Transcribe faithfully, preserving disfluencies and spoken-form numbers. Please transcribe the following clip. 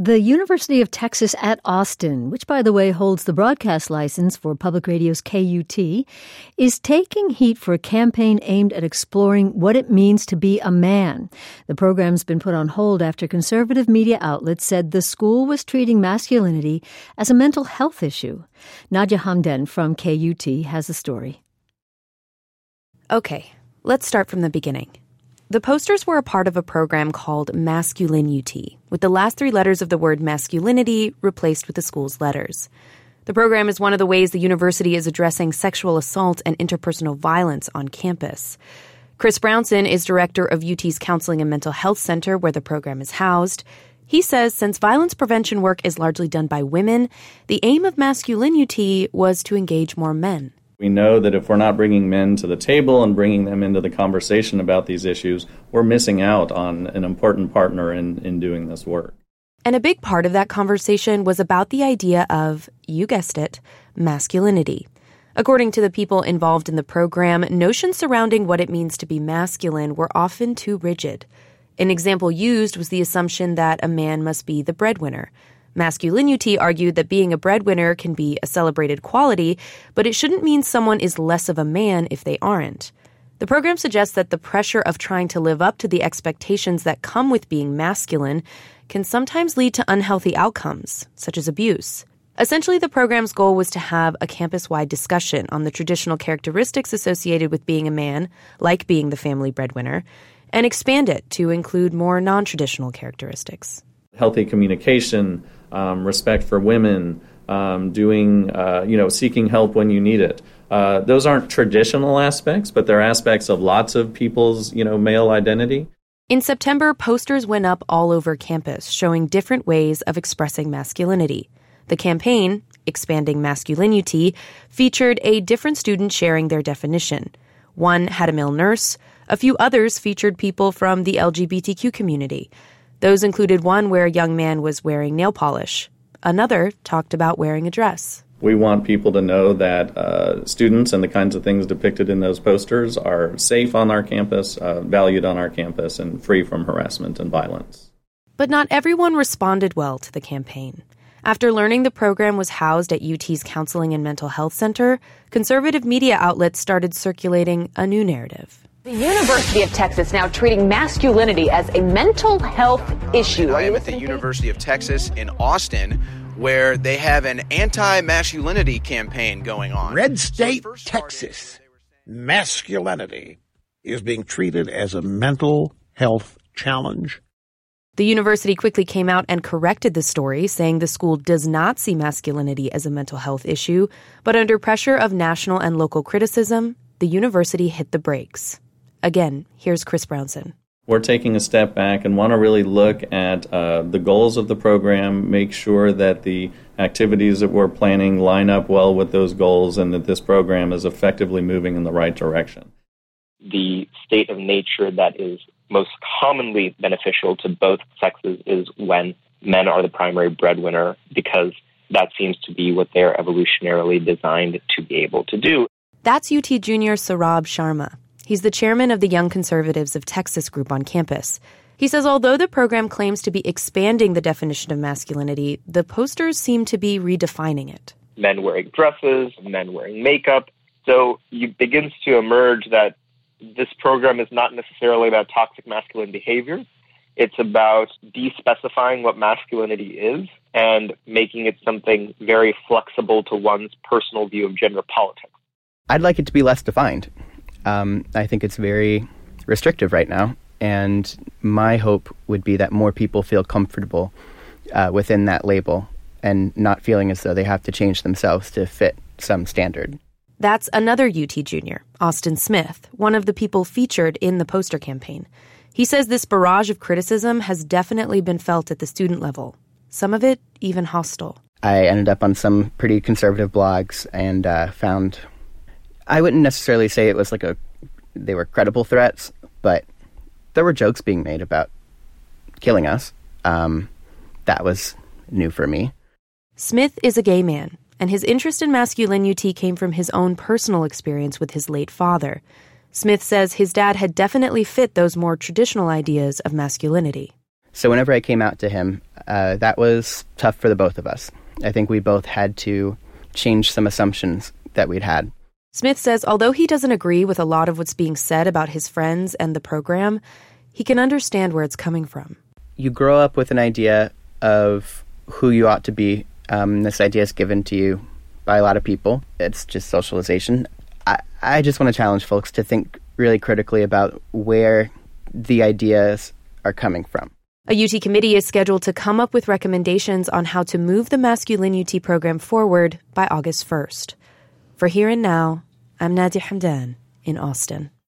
The University of Texas at Austin, which, by the way, holds the broadcast license for public radio's K U T, is taking heat for a campaign aimed at exploring what it means to be a man. The program's been put on hold after conservative media outlets said the school was treating masculinity as a mental health issue. Nadia Hamden from K U T has the story. Okay, let's start from the beginning. The posters were a part of a program called Masculinity, with the last three letters of the word masculinity replaced with the school's letters. The program is one of the ways the university is addressing sexual assault and interpersonal violence on campus. Chris Brownson is director of U T's Counseling and Mental Health Center, where the program is housed. He says since violence prevention work is largely done by women, the aim of Masculinity was to engage more men. We know that if we're not bringing men to the table and bringing them into the conversation about these issues, we're missing out on an important partner in, in doing this work. And a big part of that conversation was about the idea of, you guessed it, masculinity. According to the people involved in the program, notions surrounding what it means to be masculine were often too rigid. An example used was the assumption that a man must be the breadwinner. Masculinity argued that being a breadwinner can be a celebrated quality, but it shouldn't mean someone is less of a man if they aren't. The program suggests that the pressure of trying to live up to the expectations that come with being masculine can sometimes lead to unhealthy outcomes, such as abuse. Essentially, the program's goal was to have a campus-wide discussion on the traditional characteristics associated with being a man, like being the family breadwinner, and expand it to include more non-traditional characteristics. Healthy communication, um, respect for women, um, doing, uh, you know, seeking help when you need it. Uh, those aren't traditional aspects, but they're aspects of lots of people's, you know, male identity. In September, posters went up all over campus showing different ways of expressing masculinity. The campaign, Expanding Masculinity, featured a different student sharing their definition. One had a male nurse. A few others featured people from the L G B T Q community. Those included one where a young man was wearing nail polish. Another talked about wearing a dress. We want people to know that uh, students and the kinds of things depicted in those posters are safe on our campus, uh, valued on our campus, and free from harassment and violence. But not everyone responded well to the campaign. After learning the program was housed at U T's Counseling and Mental Health Center, conservative media outlets started circulating a new narrative. The University of Texas now treating masculinity as a mental health issue. I am at the University of Texas in Austin, where they have an anti-masculinity campaign going on. Red State, Texas. Masculinity is being treated as a mental health challenge. The university quickly came out and corrected the story, saying the school does not see masculinity as a mental health issue, but under pressure of national and local criticism, the university hit the brakes. Again, here's Chris Brownson. We're taking a step back and want to really look at uh, the goals of the program, make sure that the activities that we're planning line up well with those goals and that this program is effectively moving in the right direction. The state of nature that is most commonly beneficial to both sexes is when men are the primary breadwinner, because that seems to be what they're evolutionarily designed to be able to do. That's U T junior Saurabh Sharma. He's the chairman of the Young Conservatives of Texas group on campus. He says although the program claims to be expanding the definition of masculinity, the posters seem to be redefining it. Men wearing dresses, men wearing makeup. So it begins to emerge that this program is not necessarily about toxic masculine behavior. It's about despecifying what masculinity is and making it something very flexible to one's personal view of gender politics. I'd like it to be less defined. Um, I think it's very restrictive right now, and my hope would be that more people feel comfortable uh, within that label and not feeling as though they have to change themselves to fit some standard. That's another U T junior, Austin Smith, one of the people featured in the poster campaign. He says this barrage of criticism has definitely been felt at the student level, some of it even hostile. I ended up on some pretty conservative blogs and uh, found... I wouldn't necessarily say it was like a, they were credible threats, but there were jokes being made about killing us. Um, that was new for me. Smith is a gay man, and his interest in masculinity came from his own personal experience with his late father. Smith says his dad had definitely fit those more traditional ideas of masculinity. So whenever I came out to him, uh, that was tough for the both of us. I think we both had to change some assumptions that we'd had. Smith says although he doesn't agree with a lot of what's being said about his friends and the program, he can understand where it's coming from. You grow up with an idea of who you ought to be. Um, this idea is given to you by a lot of people. It's just socialization. I, I just want to challenge folks to think really critically about where the ideas are coming from. A U T committee is scheduled to come up with recommendations on how to move the Masculine U T program forward by August first. For Here and Now, I'm Nadia Hamdan in Austin.